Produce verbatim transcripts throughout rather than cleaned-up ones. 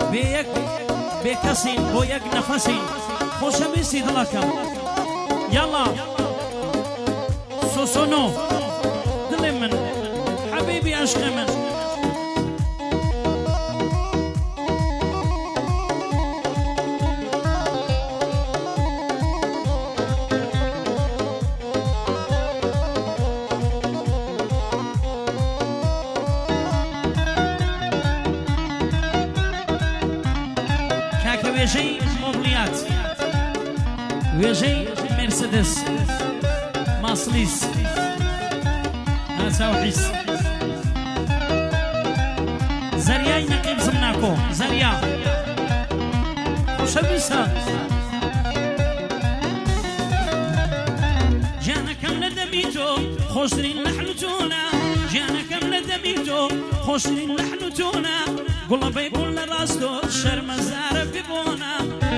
بيك بكسين بو يك نفسين خوش بيسي دلكم يلا سوسونو دلي من حبيبي عشق من ويجي موبليات ويجي مرسيدس ماسليس هذا وحيس زرياي نقيب زمناكو زريا وشبيسا جانا كاملة دميتو خوشرين لحنتونا جانا كاملة دميتو خوشرين لحنتونا قول بيقول لراسدو الشرم زارب بيبونا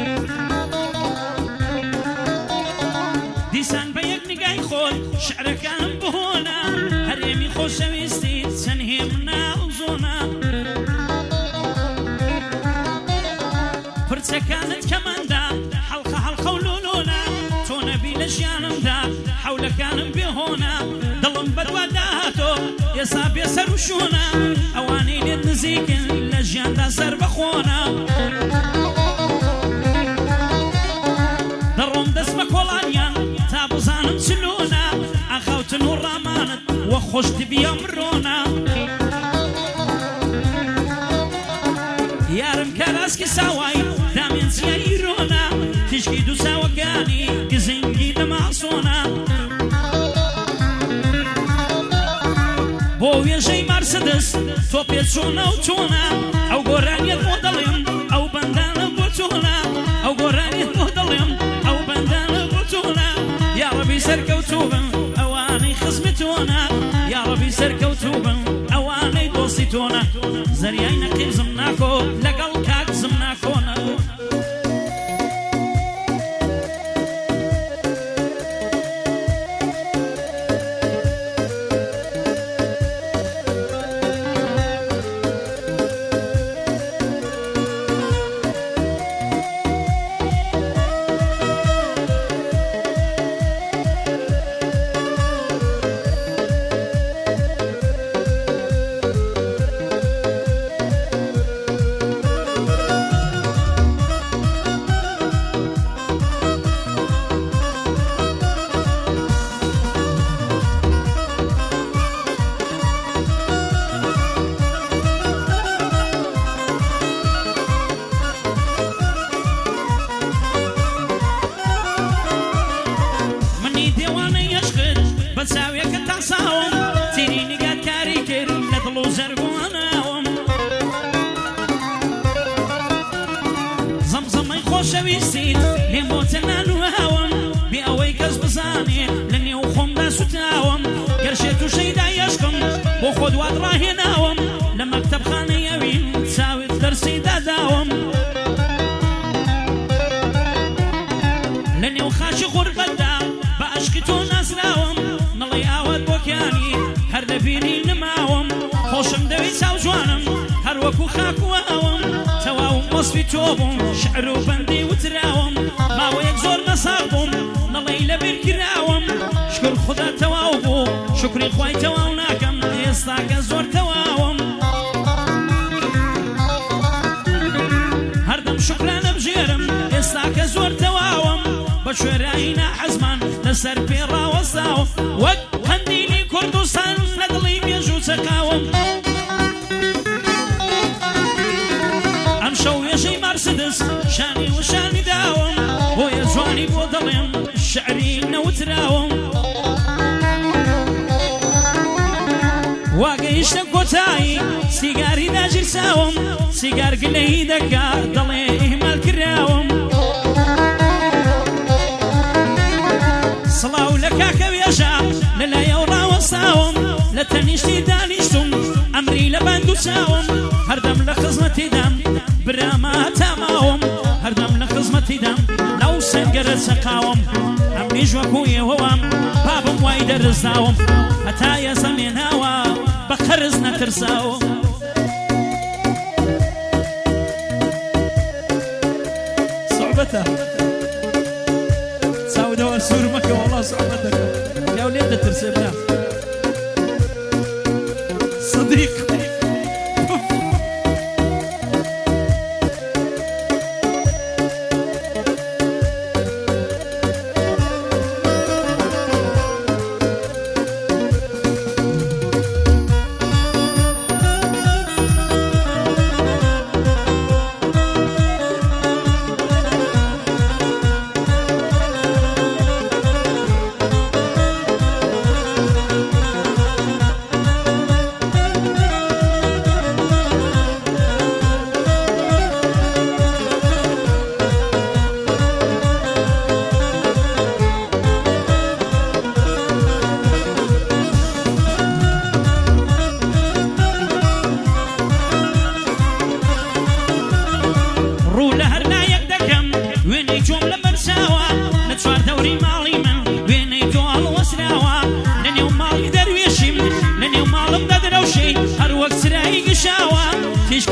ديسان بيك نقاي خود شعر كان بهونا هريمي خوش ويستي سنهمنا وزونا فرصة كانت كمان دا حلقة حلقة ولولونا تونا بيلا جانم دا حول كان بهونا ضلم بدوا داتو يصاب يسر وشونا اواني للنزيكن لجان دا سر بخونا درهم دسمك والانيان تابو زانم سلونا اخوت نور رامانت وخشت بيمرونا يارم كراسكي سواي دامين زيايرونا تشكي دو ساوكاني كزنجي دمعصونا بو يجي مرسيدس تو بيتشونا وتونا او قرانية مودلين او بندانا بوتونا او قرانية مودلين او بندانا بوتونا يا ربي سركة وتوبن اواني خصمتونا يا ربي سركة وتوبن اواني دوستونا زرياي نقيب زمناكو لقل كاك زمناكونا بتساوي كتعصاوم تيريني قاد كاريكر لطلو زرقوناوم زمزم يخوش ويسيد لموتنا نواوم بأوي كسب صاني لني وخم داسو تاوم قرشيتو شيدا يشكم وخد واد راهناوم لما كتب خاني يوين تساوي الدرسي داداوم لني وخاشي غربة دا بأشكتو ناسراوم نڵی ئاوات بۆکیانی هەر دەبینی نماوم خۆشم دەوی چاو جوانم هەر وەکو خاکوواوم تەواو وەسفی تۆ بووم شعر و بەندی وتراوم ماوەیەک زۆر نەساغ بووم نەڵی لەبیر کراوم شکر خودا تەواو بوو شکری خوای تەواو ناکەم ئێستاکە زۆر تەواوم هەردەم شکرانە بژێرم ئێستاکە زۆر تەواوم بە شوێرایی ناحەزمان لەسەر پێڕاوەستاوم وەک هەندینی کوردستان لە دڵی مێژ و چەقاوم ئەم شەو وێژەی مرسیدس شانی وشانی داوم بۆیە جوانی بۆ دەڵێم شعری نەوتراوم واگەیشتە کۆتایی سیگاری داگیرساوم سیگار گلەی دەکات دەڵێ ئیهمال کراوم سڵاو لە کاکە وێژە لەلایەو ڕاوەستاوم لە تەنیشتی دانیشتم ئەمری لە بەند و چاوم هەردەم لە خزمەتیدام براما تاماوم هەردەم لە خزمەتیدام لەو سەنگەرە چەقاوم ئەمریش وەکو ئێوەوەم بابم وای دەرزداوم هەتا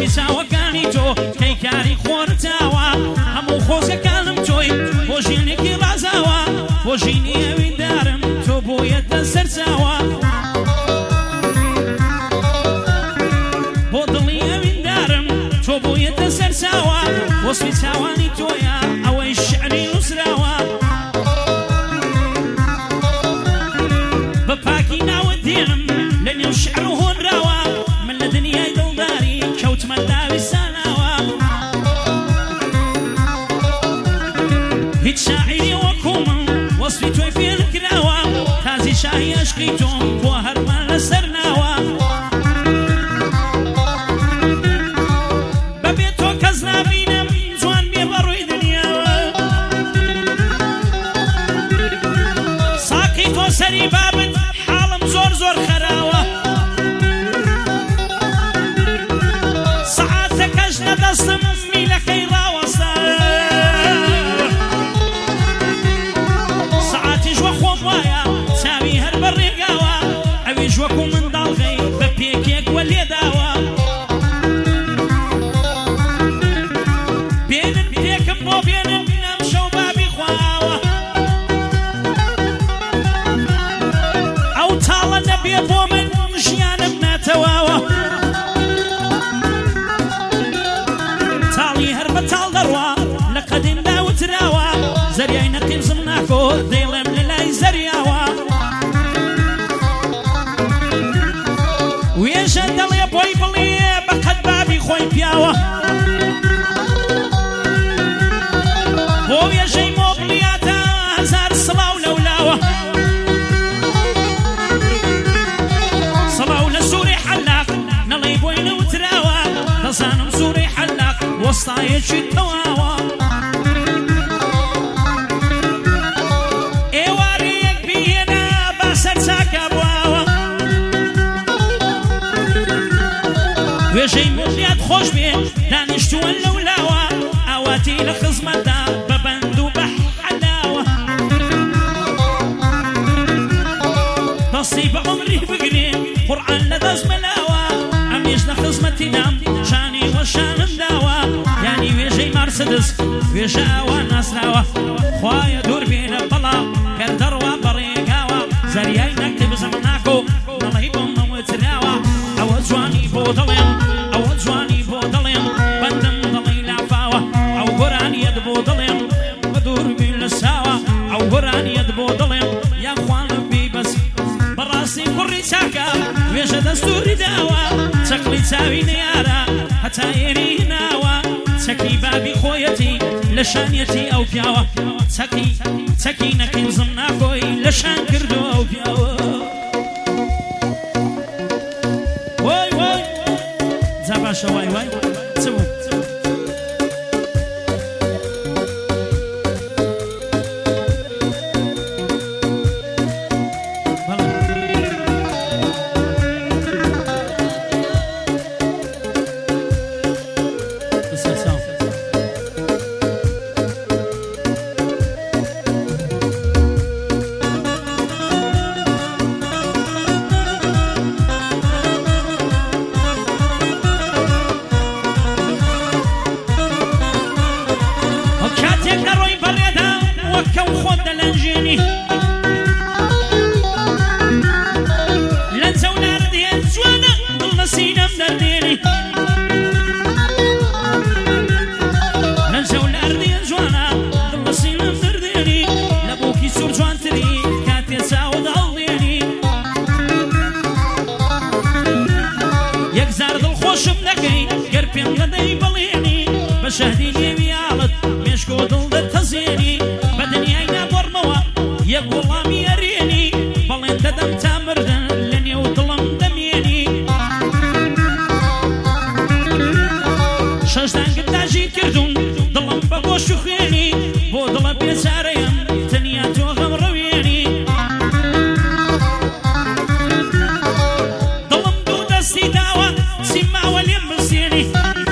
چاوەکانی تۆ کەی کاری خۆرتاوە هەموو خۆزەکانم تۆی بۆ ژینێکی ڕازاوە بۆ ژینی ئەویندارم تۆ بۆیەتە سەرچاوە بۆ دڵی ئەویندارم تۆ بۆیەتە سەرچاوە وەسفی چاوانی تۆیە ئەوەی شعری نووسراوە بە پاکی ناوت دێنم لە نێو شعر و هۆنراوە من لە دنیای دڵداری کەوتمە داوی ساناوە هیچ شاعری وەکو من وەسفی تۆی فێر کراوە تازی شاهی عەشقی تۆم بۆ هەرمان لەسەر ناوە بەبێ تۆ کەس نابینم جوان بێ بەڕووی دنیاوە ساقی تۆ سەری بابت حاڵم زۆر زۆر خەراوە سەعاتەکەش لەدەستم میلەکەی ڕاوەستا سەعاتیش وە خۆم وایە چاوی هەر بەڕێگاوە ئەویش وەکو منداڵغەی بە پێکێک وە لێداوە بێنن پێکم بۆ بێنن نام شەو بابی خواوە ئەو تاڵە نەبێ بۆ من ژیانم ناتەواوە تاڵی هەر بە تاڵ دەڕوا لە قەدیمدا وتراوە زەریای نەقیبزم ناکۆ دەیڵێم لە لای زەریاوە وێژە دەڵێ بۆی بڵێ بە قەد بابی خۆی پیاوە بۆ وێژەی مۆبلیاتە هەزار سڵاو لەولاوە سڵاو لە سووری حەلاق نەڵێی بۆی نەوتراوە دەزانم سووری حەلاق وەستایەکی تەواوە ئێواری یەک بهێنە با سەرچاکە بواوە وێژەی مۆبلیات خۆش بێ دانیشتووە لەولاوە ئاواتی لە خزمەتدا بە بەند و بە حەلاوە دەستی بە عومری بگرێ قورئان لەدەست مەلاوە ئەمیش لە خزمەتی نام شانی وەشانم داوە یانی وێژەی مارسدس وێژە ئاوا ناسراوە خوایە دوور بێنە بەڵام کەر دەڕوا بەڕێگاوە زەریای نەکتبزم ناکۆ دڵی بۆم نەوتراوە ئەوە جوانی بۆ دڵێم ئەوە جوانی بۆ دڵێم بەندم دڵی لافاوە ئەو گۆرانیەت بۆ دڵێم بە دوور بین لە ساوە ئەو گۆرانیەت بۆ دڵێم یاخوانە بی بەس بەڕاستی کوڕی چاکە وێژە دەستوری داوە چەقلی چاوی نەیارە هەتا ئێری ناوە چەکی بابی خۆیەتی لە شانیەتی ئەو پیاوە چەکی چەکی نەقیبزم ناکۆی لە شان کردو ئەو پیاوە وای وای جا باشە وای وای چ بوو شهدي ليالت مشكو ضل التزيني بدني عين برموا يقول الله ميريني بل انت دم تامردن لني وظلم دميني شجدان قد جيت كردون ظلم بقوش خيني بو ظلم بيساريم تنياتو غم رويني ظلم دو دستي داوة سما واليم بسيني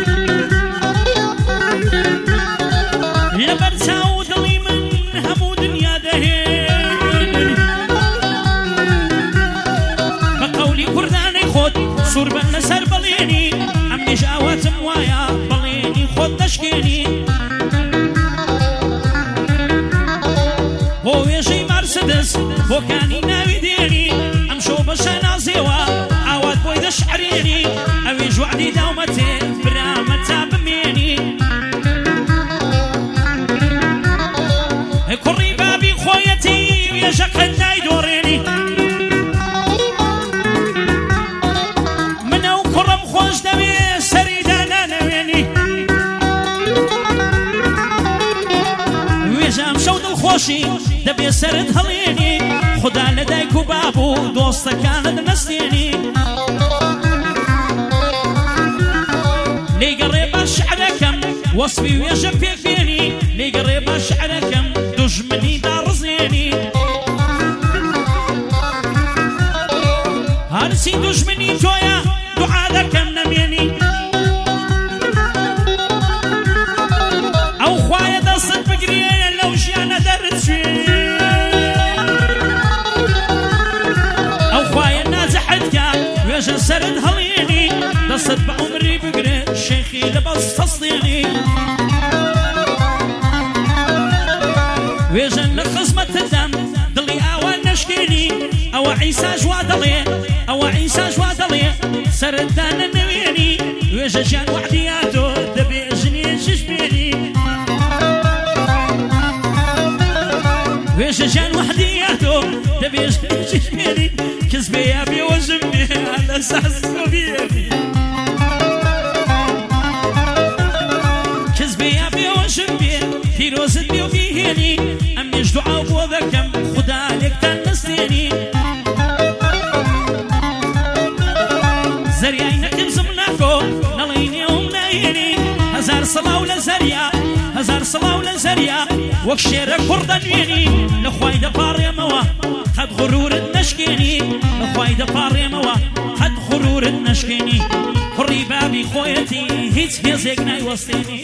لبرتاو دلي من همو دنيا دهين بقولي كرداني خود سور بن سر بليني امني جاواتم وایە بەڵێنی خۆت دەشکێنی بۆ وێژەی مەرسدس بۆکانی ناوی دێنی ئەم شۆ بەشە نازێوە ئاوات بۆی دەشعرێنی ئەوێ ژوعدی داومەتێ برامە تا بمێنی کوڕی بابی خۆیەتی وێژەکەت نایدۆڕێنی منە و کوڕم خۆش دەوێ سەریدا نانەوێنی وێژەم شەو دڵخۆشی دەبێ سەرت هەڵێنی خدا لە دایک و باب و دۆستەکانت نەستێنی لێگەڕێ بە شعرەکەم وەسفی وێژە پێکێنی لێگەڕێ بە شعرەکەم دوژمنی داڕزێنی هەرچی دوژمنی تۆیە دوعا دەکەم نەمێنی ئەو خوایە دەستت بگرێ لەو ژیانە دەرچێ ئەو خوایە ناجەحەتکە وێژە سەرت هەڵێنی دەستت بە عومری بگرێ شێخی لە بەست تەستێنی وێژن لە خزمەتتدەم دڵی ئاوان نەشکێنی ئەوە عیسا ژوا دەڵێ ئەوە عیسا ژوا دەڵێ سەرتدا نەنەوێنی وێژە ژیان وعدیاتۆ دەبێ ژنێشش بێنی وێژە ژیان وحدیاتۆ دەبێ ژنێشش بێنی کەس بێیا بێوەژم بێ لە ساز تۆ بێنی کەس بێیا بێوەژم بێ پیرۆزت بێ و بیهێنی ئەم نێژ دوعا بۆ دەکەم خدا لێکتان نەستێنی زەریای نەکەم زم ناکۆ نەڵێی نێوم نایێنی هەزار سەڵاو لە زەریا هەزار سەڵاو لە زەریا وەک شێرە کوڕ دەنوێنی لە خوای دەپاڕێمەوە قەت غورورت نەشکێنی لە خوای دەپاڕێمەوە قەت غورورت نەشکێنی کوڕی بابی خۆیەتی هیچ هێزێک نایوەستێنی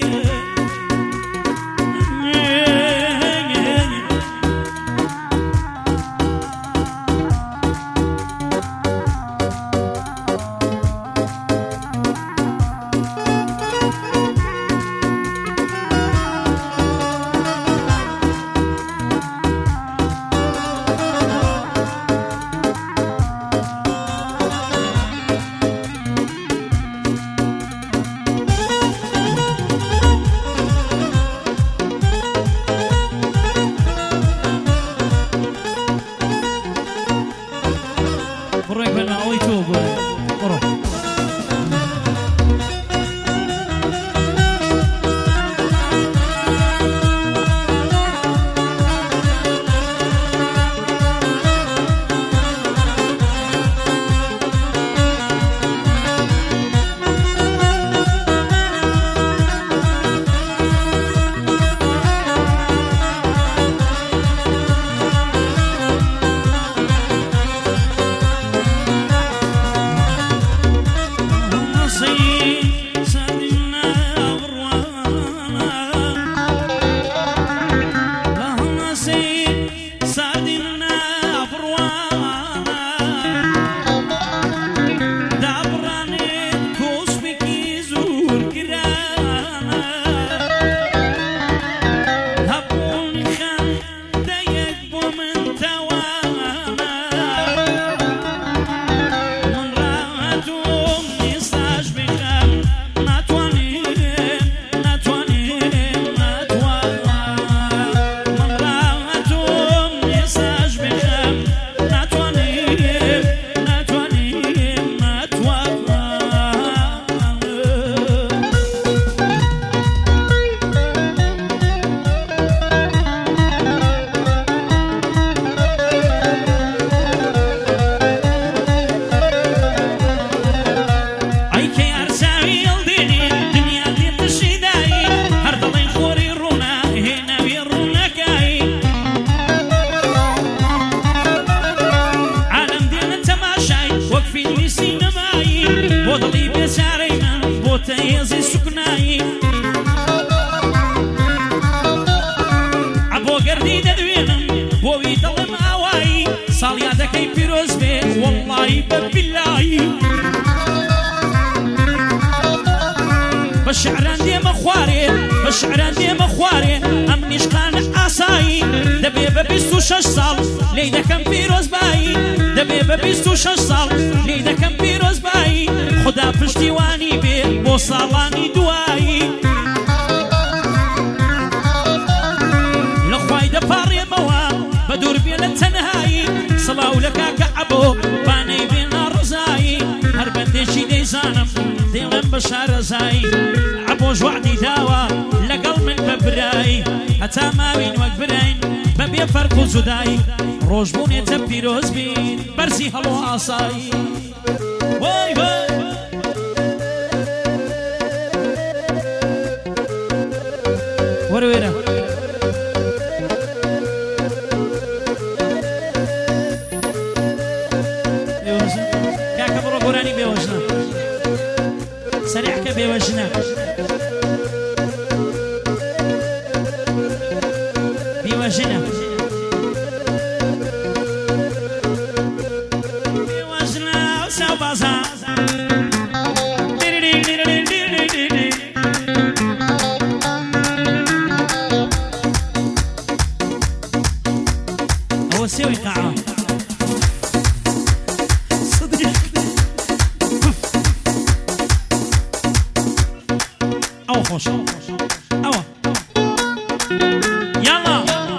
بشعران دي مخواري بشعران دي مخواري أمنيش كان عصاي دبي ببيستو شش صال ليدا كم فيروز باي دبي ببيستو شش صال ليدا كم فيروز باي خدا پشتیوانی بێ بۆ ساڵانی دوایی لە خوای دەپاڕێمەوە بە دوور بێ لە تەنهایی سڵاو لە کاکە عەبۆ بانەی بێنە ڕزایی هەر بەندێکی دەیزانم دێڵم بە شارەزایی عەبۆش وعدی داوە لەگەڵ من بە برایی هەتا ماوین وەک براین بە بێ فەرق و جودایی ڕۆژ بوونێتە پیرۆز بین بەرزی هەڵۆ ئاسایی وای وای وەرە وێرە کاکە بڕۆ گۆرانی بێوەژنە سەریعکە بێوەژنە بێوەژنە بێوەژنە ساو بازا ئەوە سێوی قاعە ئەوە خۆش ئەوە یاڵا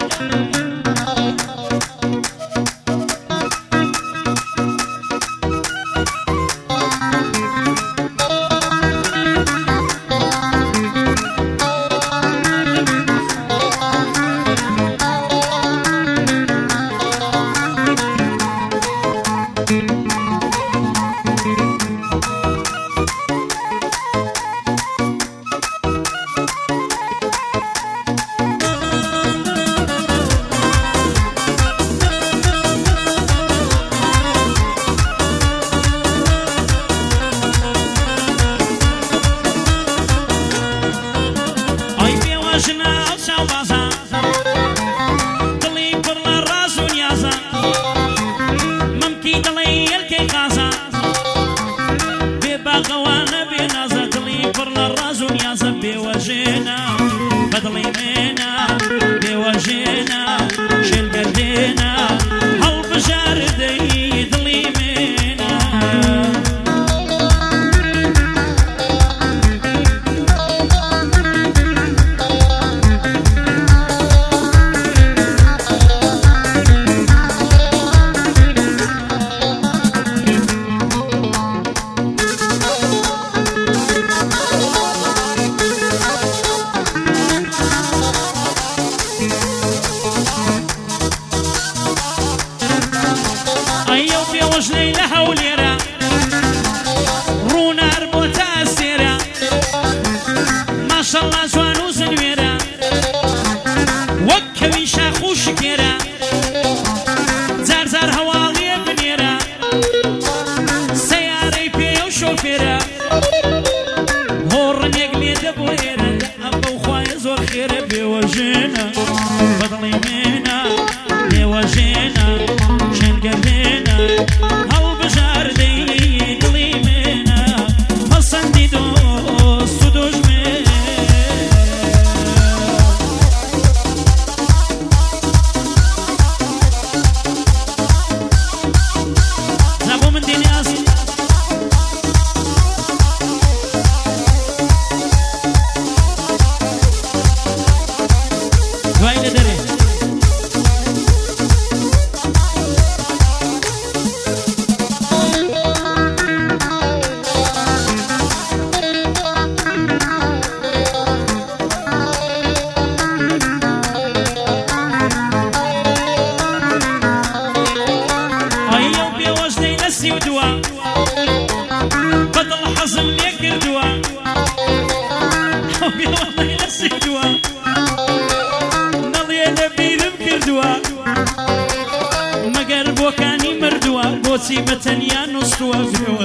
بۆچی بەتەنیا نووسووە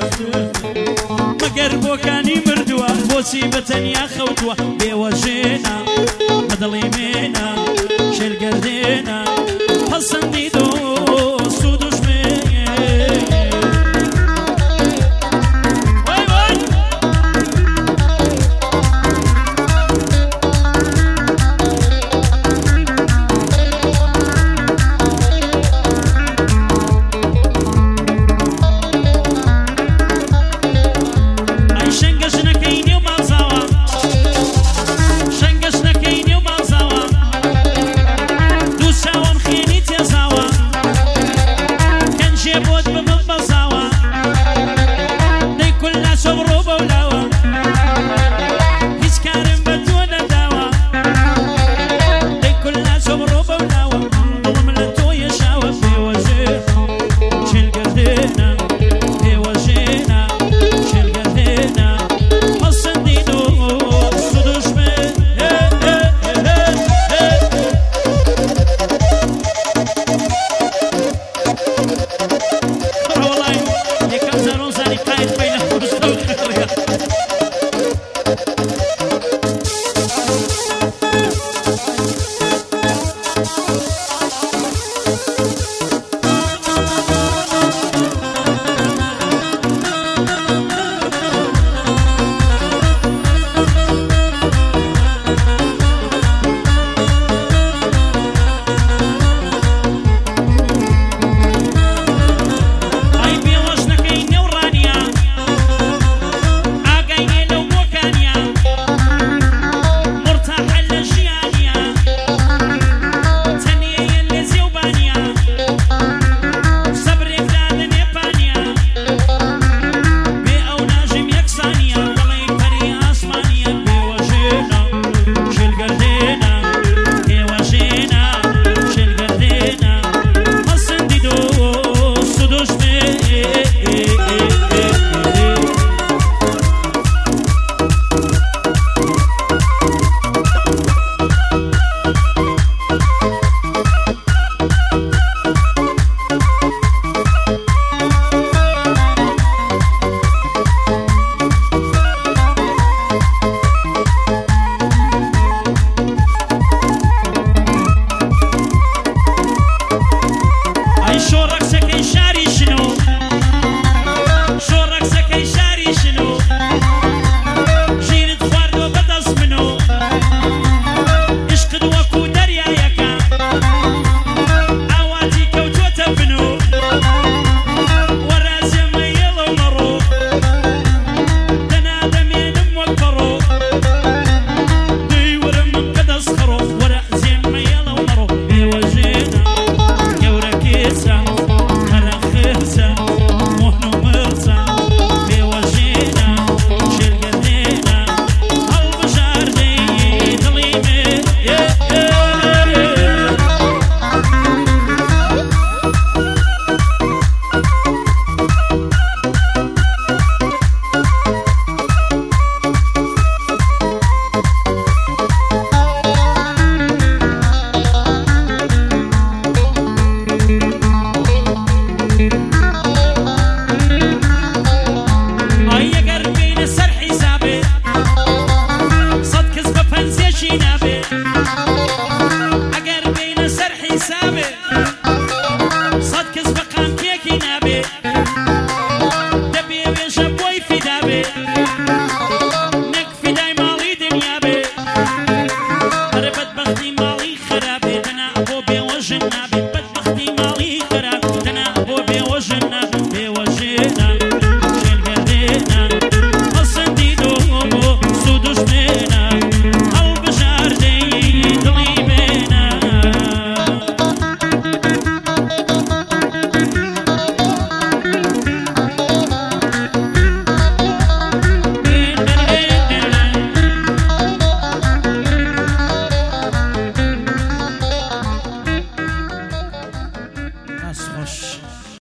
مەگەر بۆکانی مردووە بۆچی بەتەنیا خەوتووە بێوەژێنە بەدڵی مێنە شێرگەردێنە